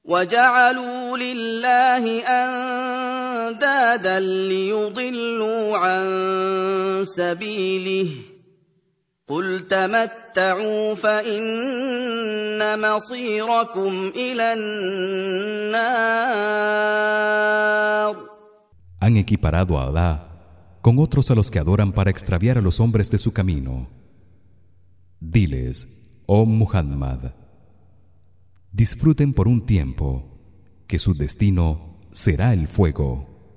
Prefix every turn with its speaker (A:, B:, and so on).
A: وَجَعَلُوا لِلَّهِ أَندَادًا لِّيُضِلُّوا عَن سَبِيلِهِ ۗ قُلْ تَمَتَّعُوا فَإِنَّ مَصِيرَكُمْ إِلَى النَّارِ.
B: Han equiparado a Alá con otros a los que adoran para extraviar a los hombres de su camino. Diles, oh Muhammad, disfruten por un tiempo, que su destino será el fuego.